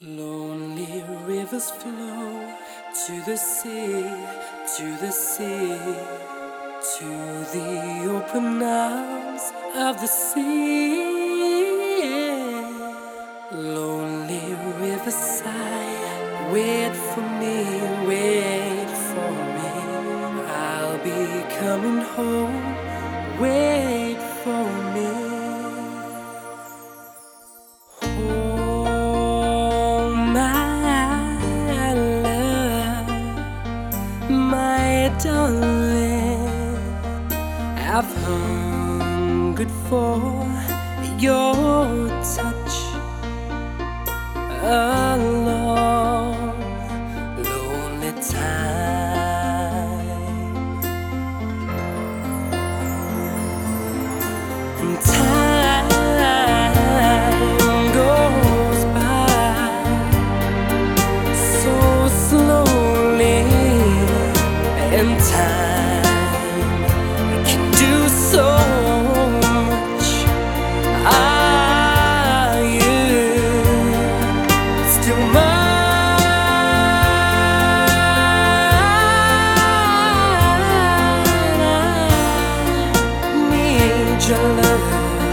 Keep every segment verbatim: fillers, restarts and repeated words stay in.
Lonely rivers flow to the sea, to the sea, to the open arms of the sea. Lonely rivers sigh, wait for me, wait for me. I'll be coming home, wait for me. My darling, I've hungered for your touch a long, lonely time. And time goes by so slowly, and time can do so much. Are you still mine? I need your love.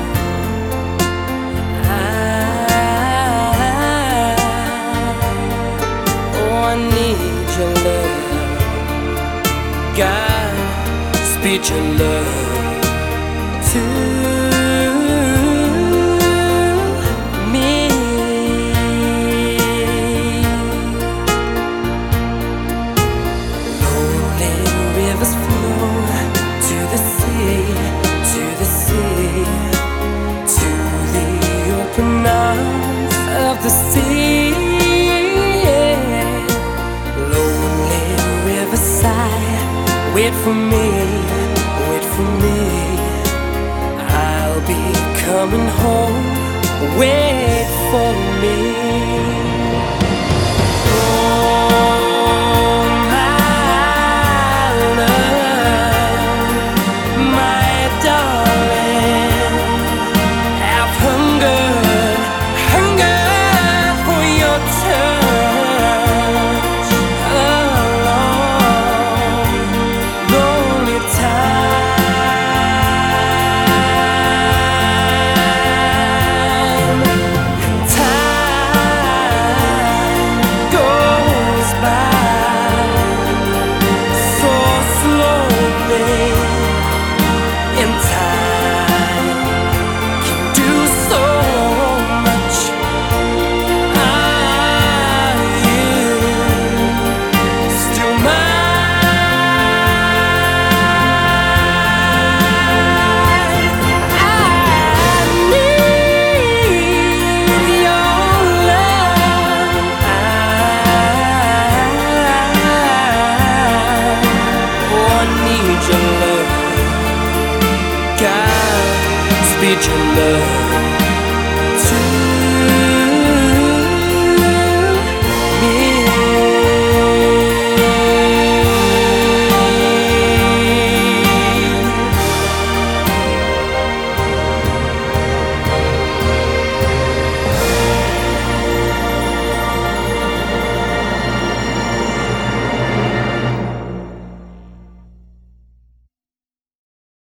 I, oh, I need your love. God, speak your love to me. Lonely rivers flow to the sea, to the sea, to the open arms of the sea. Lonely rivers sigh, wait for me, wait for me. I'll be coming home, wait for me. Oh, my love, my darling, I've hungered, hungered for your touch. Oh, lonely time. Time goes by so slowly, and time can do so much. Are you still mine? Your love, God, speak your love.